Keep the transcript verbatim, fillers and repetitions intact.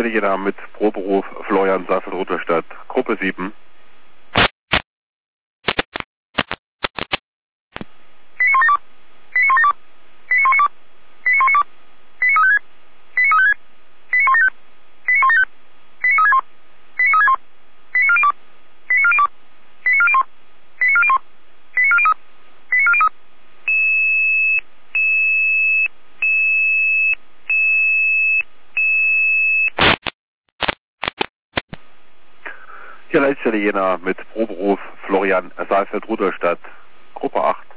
Leitstelle Jena mit Proberuf Florian Saalfeld-Rudolstadt, Gruppe sieben. Hier Leitstelle Jena mit Proberuf Florian Saalfeld-Rudolstadt, Gruppe acht.